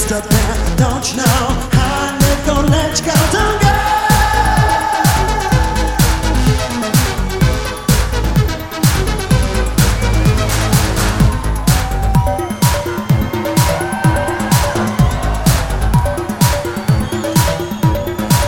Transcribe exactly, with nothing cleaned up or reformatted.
Don't you know I'm not gonna let you go.